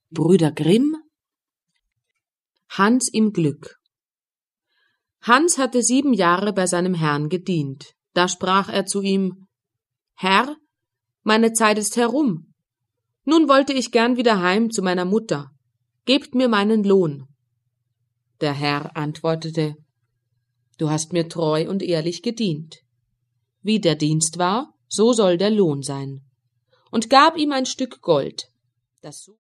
Brüder Grimm? Hans im Glück. Hans hatte 7 Jahre bei seinem Herrn gedient. Da sprach er zu ihm: Herr, meine Zeit ist herum. Nun wollte ich gern wieder heim zu meiner Mutter. Gebt mir meinen Lohn. Der Herr antwortete: Du hast mir treu und ehrlich gedient. Wie der Dienst war, so soll der Lohn sein. Und gab ihm ein Stück Gold, das